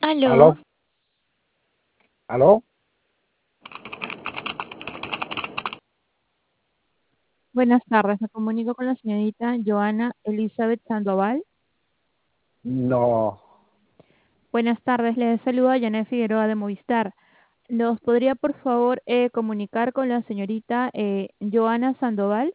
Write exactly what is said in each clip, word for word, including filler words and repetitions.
¿Aló? ¿Aló? ¿Aló? Buenas tardes, me comunico con la señorita Joana Elizabeth Sandoval. No. Buenas tardes, le saluda Janet Figueroa de Movistar. ¿Nos podría por favor eh, comunicar con la señorita eh, Joana Sandoval?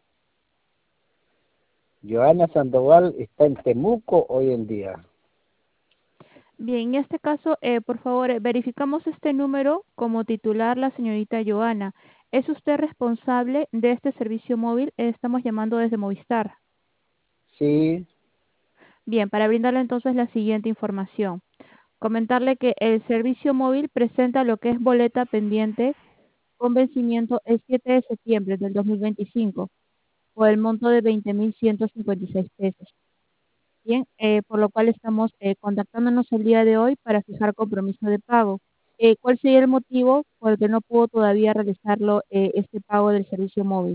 Joana Sandoval está en Temuco hoy en día. Bien, en este caso, eh, por favor, eh, verificamos este número como titular la señorita Joana. ¿Es usted responsable de este servicio móvil? Eh, estamos llamando desde Movistar. Sí, Bien, para brindarle entonces la siguiente información. Comentarle que el servicio móvil presenta lo que es boleta pendiente con vencimiento el siete de septiembre del dos mil veinticinco por el monto de veinte mil ciento cincuenta y seis pesos. Bien, eh, por lo cual estamos eh, contactándonos el día de hoy para fijar compromiso de pago. Eh, ¿cuál sería el motivo por el que no pudo todavía realizarlo eh, este pago del servicio móvil?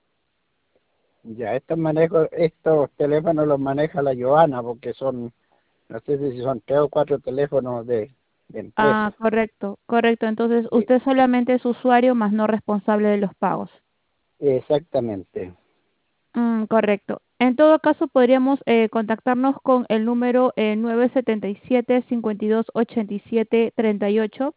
ya estos manejo, estos teléfonos los maneja la Joana porque son, no sé si son tres o cuatro teléfonos de, de Ah, empresa. correcto, correcto. Entonces, Sí, usted solamente es usuario, más no responsable de los pagos. exactamente. Mm, correcto. En todo caso, podríamos eh, contactarnos con el número eh, nueve siete siete, cinco dos ocho siete tres ocho.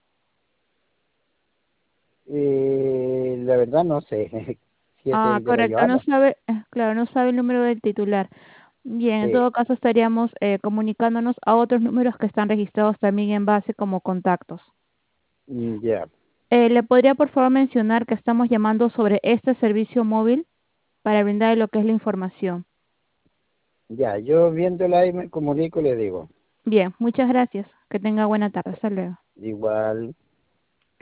Y la verdad no sé si es Ah, el de la correcto. No Joana. sabe, eh, claro, no sabe el número del titular. Bien, en Sí, todo caso estaríamos eh, comunicándonos a otros números que están registrados también en base como contactos. mm, ya. Eh, ¿le podría por favor mencionar que estamos llamando sobre este servicio móvil para brindar lo que es la información? Ya, yo viéndola ahí me comunico y le digo. Bien, muchas gracias. Que tenga buena tarde. Hasta luego. Igual.